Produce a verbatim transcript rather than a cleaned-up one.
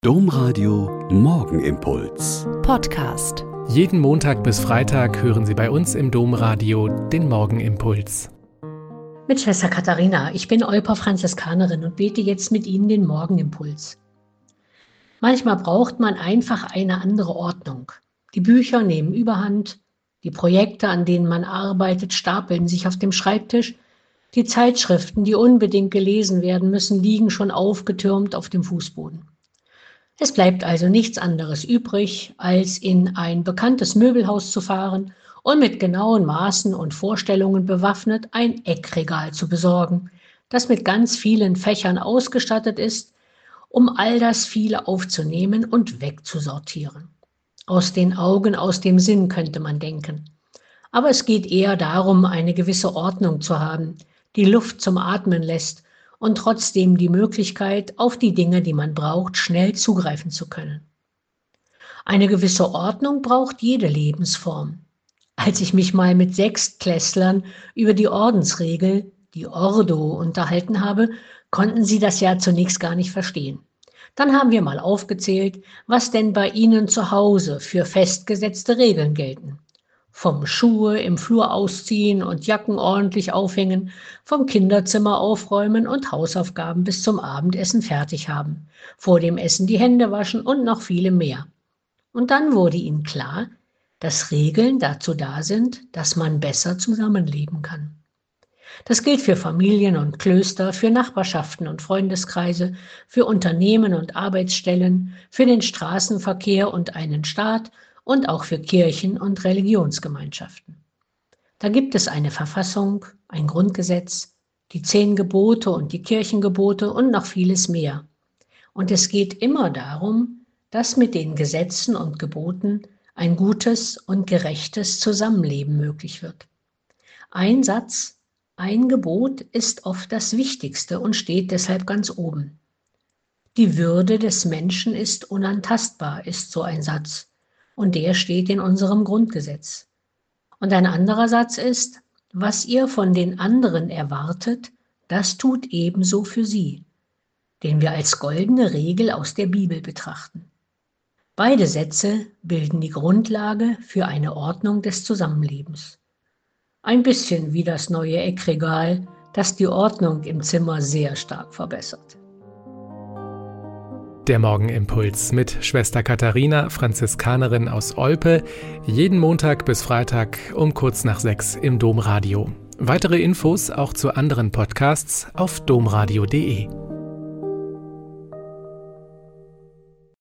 Domradio Morgenimpuls. Podcast. Jeden Montag bis Freitag hören Sie bei uns im Domradio den Morgenimpuls. Mit Schwester Katharina, ich bin Olper Franziskanerin und bete jetzt mit Ihnen den Morgenimpuls. Manchmal braucht man einfach eine andere Ordnung. Die Bücher nehmen Überhand, die Projekte, an denen man arbeitet, stapeln sich auf dem Schreibtisch, die Zeitschriften, die unbedingt gelesen werden müssen, liegen schon aufgetürmt auf dem Fußboden. Es bleibt also nichts anderes übrig, als in ein bekanntes Möbelhaus zu fahren und mit genauen Maßen und Vorstellungen bewaffnet ein Eckregal zu besorgen, das mit ganz vielen Fächern ausgestattet ist, um all das viele aufzunehmen und wegzusortieren. Aus den Augen, aus dem Sinn, könnte man denken. Aber es geht eher darum, eine gewisse Ordnung zu haben, die Luft zum Atmen lässt und trotzdem die Möglichkeit, auf die Dinge, die man braucht, schnell zugreifen zu können. Eine gewisse Ordnung braucht jede Lebensform. Als ich mich mal mit Sechstklässlern über die Ordensregel, die Ordo, unterhalten habe, konnten sie das ja zunächst gar nicht verstehen. Dann haben wir mal aufgezählt, was denn bei ihnen zu Hause für festgesetzte Regeln gelten. Vom Schuhe im Flur ausziehen und Jacken ordentlich aufhängen, vom Kinderzimmer aufräumen und Hausaufgaben bis zum Abendessen fertig haben, vor dem Essen die Hände waschen und noch viele mehr. Und dann wurde ihnen klar, dass Regeln dazu da sind, dass man besser zusammenleben kann. Das gilt für Familien und Klöster, für Nachbarschaften und Freundeskreise, für Unternehmen und Arbeitsstellen, für den Straßenverkehr und einen Staat und auch für Kirchen und Religionsgemeinschaften. Da gibt es eine Verfassung, ein Grundgesetz, die zehn Gebote und die Kirchengebote und noch vieles mehr. Und es geht immer darum, dass mit den Gesetzen und Geboten ein gutes und gerechtes Zusammenleben möglich wird. Ein Satz, ein Gebot ist oft das Wichtigste und steht deshalb ganz oben. Die Würde des Menschen ist unantastbar, ist so ein Satz. Und der steht in unserem Grundgesetz. Und ein anderer Satz ist, was ihr von den anderen erwartet, das tut ebenso für sie, den wir als goldene Regel aus der Bibel betrachten. Beide Sätze bilden die Grundlage für eine Ordnung des Zusammenlebens. Ein bisschen wie das neue Eckregal, das die Ordnung im Zimmer sehr stark verbessert. Der Morgenimpuls mit Schwester Katharina, Franziskanerin aus Olpe, jeden Montag bis Freitag um kurz nach sechs im Domradio. Weitere Infos auch zu anderen Podcasts auf domradio punkt de.